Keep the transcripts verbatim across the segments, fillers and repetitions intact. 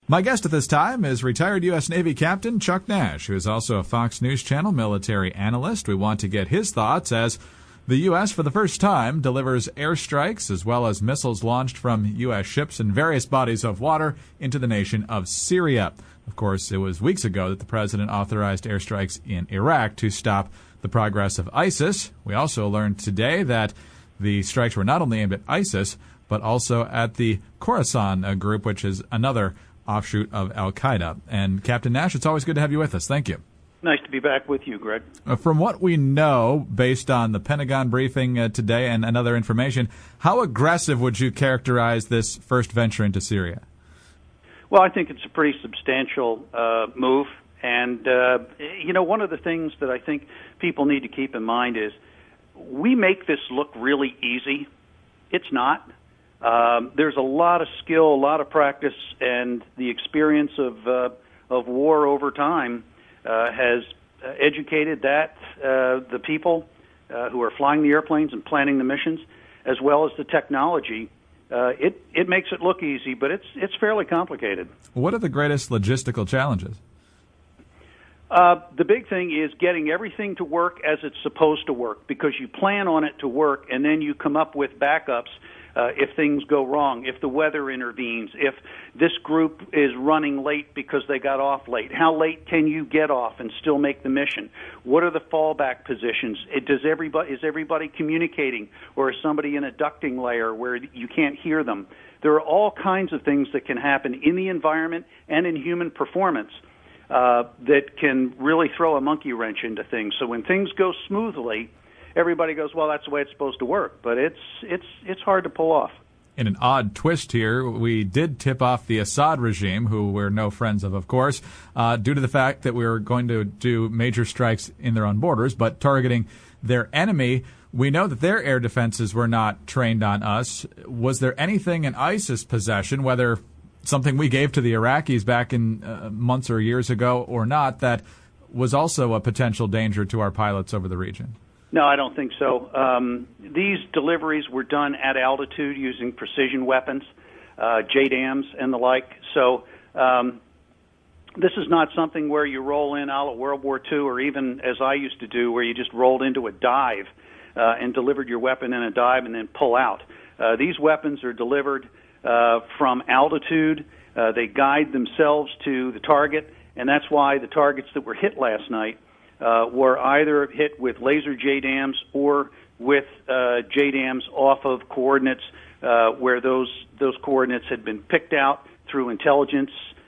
My guest at this time is retired U S. Navy Captain Chuck Nash, who is also a Fox News Channel military analyst. We want to get his thoughts as the U S, for the first time, delivers airstrikes as well as missiles launched from U S ships in various bodies of water into the nation of Syria. Of course, it was weeks ago that the president authorized airstrikes in Iraq to stop the progress of ISIS. We also learned today that the strikes were not only aimed at ISIS, but also at the Khorasan group, which is another offshoot of Al-Qaeda. And Captain Nash, it's always good to have you with us. Thank you. Nice to be back with you, Greg. Uh, from what we know, based on the Pentagon briefing uh, today and, and other information, how aggressive would you characterize this first venture into Syria? Well, I think it's a pretty substantial uh, move. And, uh, you know, one of the things that I think people need to keep in mind is we make this look really easy. It's not. Um, there's a lot of skill, a lot of practice, and the experience of uh, of war over time uh, has educated that uh, the people uh, who are flying the airplanes and planning the missions, as well as the technology. Uh, it it makes it look easy, but it's it's fairly complicated. What are the greatest logistical challenges? Uh, the big thing is getting everything to work as it's supposed to work, because you plan on it to work, and then you come up with backups. Uh, if things go wrong, if the weather intervenes, if this group is running late because they got off late, how late can you get off and still make the mission? What are the fallback positions? It, does everybody is everybody communicating, or is somebody in a ducting layer where you can't hear them? There are all kinds of things that can happen in the environment and in human performance uh, that can really throw a monkey wrench into things. So when things go smoothly, everybody goes, well, that's the way it's supposed to work. But it's it's it's hard to pull off. In an odd twist here, we did tip off the Assad regime, who we're no friends of, of course, uh, due to the fact that we were going to do major strikes in their own borders, but targeting their enemy. We know that their air defenses were not trained on us. Was there anything in ISIS possession, whether something we gave to the Iraqis back in uh, months or years ago or not, that was also a potential danger to our pilots over the region? No, I don't think so. Um, these deliveries were done at altitude using precision weapons, uh, J DAMs and the like. So um, this is not something where you roll in a la World War Two, or even as I used to do, where you just rolled into a dive uh, and delivered your weapon in a dive and then pull out. Uh, these weapons are delivered uh, from altitude. Uh, they guide themselves to the target, and that's why the targets that were hit last night Uh, were either hit with laser J DAMs or with uh, J DAMs off of coordinates uh, where those those coordinates had been picked out through intelligence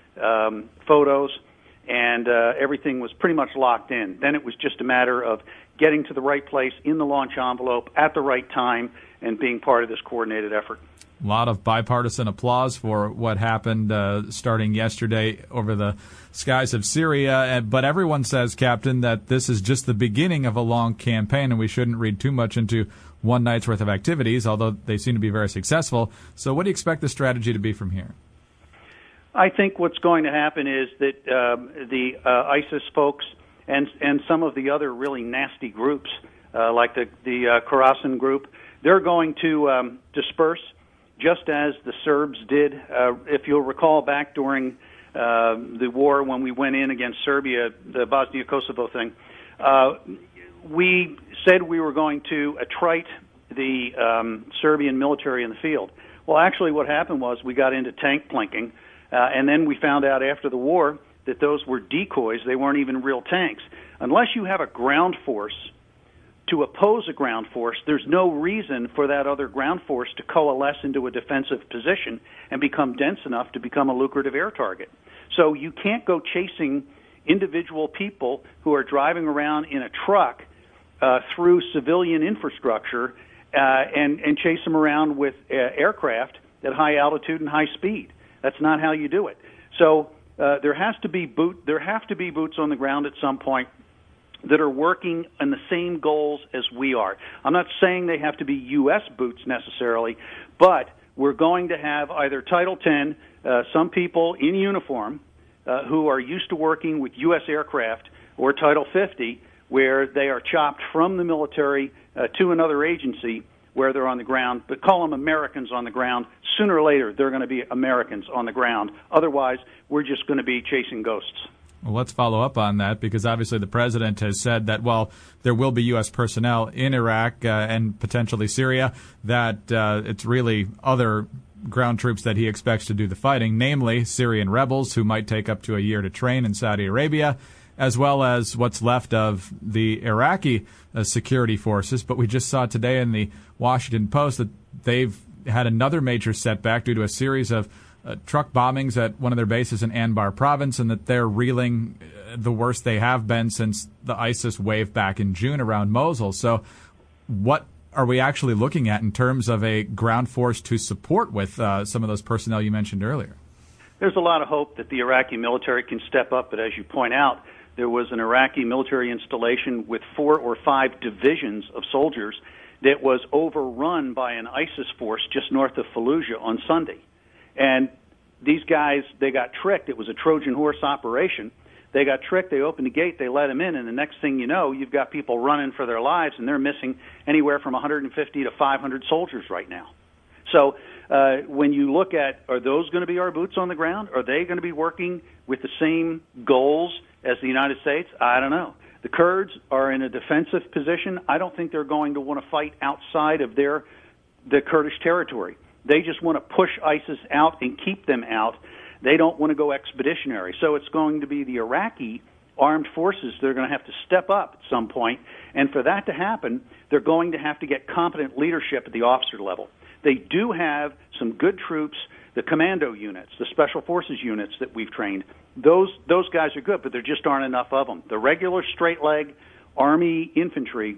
um, photos, and uh, everything was pretty much locked in. Then it was just a matter of getting to the right place in the launch envelope at the right time and being part of this coordinated effort. A lot of bipartisan applause for what happened uh, starting yesterday over the skies of Syria. But everyone says, Captain, that this is just the beginning of a long campaign, and we shouldn't read too much into one night's worth of activities, although they seem to be very successful. So what do you expect the strategy to be from here? I think what's going to happen is that um, the uh, ISIS folks and and some of the other really nasty groups, uh, like the, the uh, Khorasan group, they're going to um, disperse, just as the Serbs did. Uh, if you'll recall back during uh, the war when we went in against Serbia, the Bosnia-Kosovo thing, uh, we said we were going to attrite the um, Serbian military in the field. Well, actually what happened was we got into tank plinking, uh, and then we found out after the war that those were decoys. They weren't even real tanks. Unless you have a ground force to oppose a ground force, there's no reason for that other ground force to coalesce into a defensive position and become dense enough to become a lucrative air target. So you can't go chasing individual people who are driving around in a truck uh, through civilian infrastructure uh, and, and chase them around with uh, aircraft at high altitude and high speed. That's not how you do it. So uh, there has to be boot, there have to be boots on the ground at some point that are working on the same goals as we are. I'm not saying they have to be U S boots necessarily, but we're going to have either Title ten, uh, some people in uniform uh, who are used to working with U S aircraft, or Title fifty, where they are chopped from the military uh, to another agency, where they're on the ground, but call them Americans on the ground. Sooner or later, they're going to be Americans on the ground. Otherwise, we're just going to be chasing ghosts. Well, let's follow up on that, because obviously the president has said that, well, there will be U S personnel in Iraq uh, and potentially Syria, that uh, it's really other ground troops that he expects to do the fighting, namely Syrian rebels who might take up to a year to train in Saudi Arabia, as well as what's left of the Iraqi uh, security forces. But we just saw today in the Washington Post that they've had another major setback due to a series of uh, truck bombings at one of their bases in Anbar province, and that they're reeling uh, the worst they have been since the ISIS wave back in June around Mosul. So what are we actually looking at in terms of a ground force to support with uh, some of those personnel you mentioned earlier? There's a lot of hope that the Iraqi military can step up, but as you point out, there was an Iraqi military installation with four or five divisions of soldiers that was overrun by an ISIS force just north of Fallujah on Sunday. And these guys, they got tricked. It was a Trojan horse operation. They got tricked. They opened the gate. They let them in. And the next thing you know, you've got people running for their lives, and they're missing anywhere from one hundred fifty to five hundred soldiers right now. So uh, when you look at, are those going to be our boots on the ground? Are they going to be working with the same goals as the United States? I don't know. The Kurds are in a defensive position. I don't think they're going to want to fight outside of their the Kurdish territory. They just want to push ISIS out and keep them out. They don't want to go expeditionary. So it's going to be the Iraqi armed forces that are going to have to step up at some point. And for that to happen, they're going to have to get competent leadership at the officer level. They do have some good troops, the commando units, the special forces units that we've trained. Those those guys are good, but there just aren't enough of them. The regular straight-leg Army infantry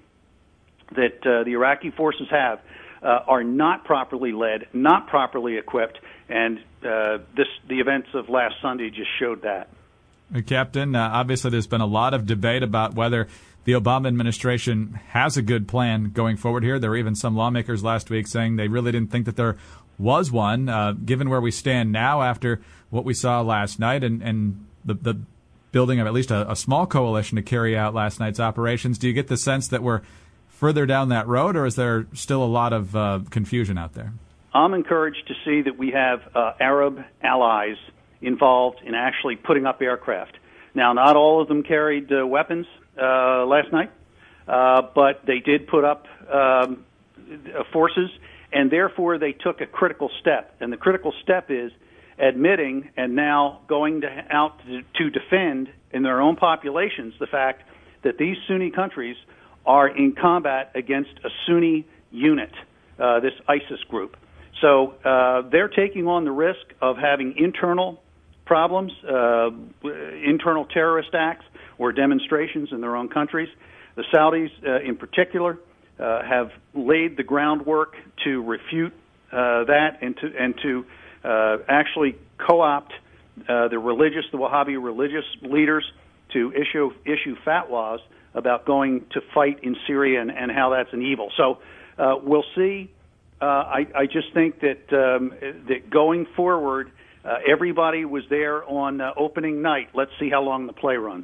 that uh, the Iraqi forces have uh, are not properly led, not properly equipped, and uh, this the events of last Sunday just showed that. Captain, uh, obviously there's been a lot of debate about whether the Obama administration has a good plan going forward here. There were even some lawmakers last week saying they really didn't think that there was one. Uh, given where we stand now after what we saw last night and, and the, the building of at least a, a small coalition to carry out last night's operations, do you get the sense that we're further down that road, or is there still a lot of uh, confusion out there? I'm encouraged to see that we have uh, Arab allies involved in actually putting up aircraft. Now, not all of them carried uh, weapons uh, last night, uh, but they did put up um, forces, and therefore they took a critical step. And the critical step is admitting and now going to, out to, to defend in their own populations the fact that these Sunni countries are in combat against a Sunni unit, uh, this ISIS group. So uh, they're taking on the risk of having internal problems, uh, internal terrorist acts or demonstrations in their own countries. The Saudis, uh, in particular, uh, have laid the groundwork to refute uh, that and to and to uh, actually co-opt uh, the religious, the Wahhabi religious leaders to issue issue fatwas about going to fight in Syria and, and how that's an evil. So uh, we'll see. Uh, I, I just think that um, that going forward, uh, everybody was there on uh, opening night. Let's see how long the play runs.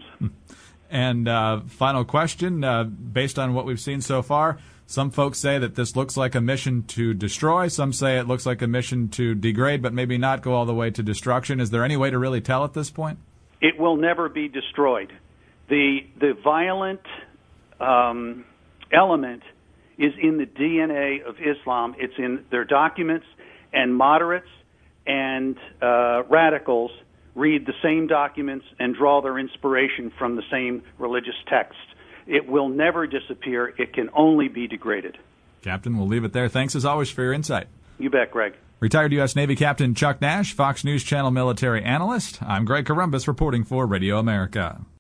And uh, final question, uh, based on what we've seen so far, some folks say that this looks like a mission to destroy. Some say it looks like a mission to degrade, but maybe not go all the way to destruction. Is there any way to really tell at this point? It will never be destroyed. The the violent um, element is in the D N A of Islam. It's in their documents, and moderates and uh, radicals read the same documents and draw their inspiration from the same religious texts. It will never disappear. It can only be degraded. Captain, we'll leave it there. Thanks as always for your insight. You bet, Greg. Retired U S Navy Captain Chuck Nash, Fox News Channel military analyst. I'm Greg Corombos reporting for Radio America.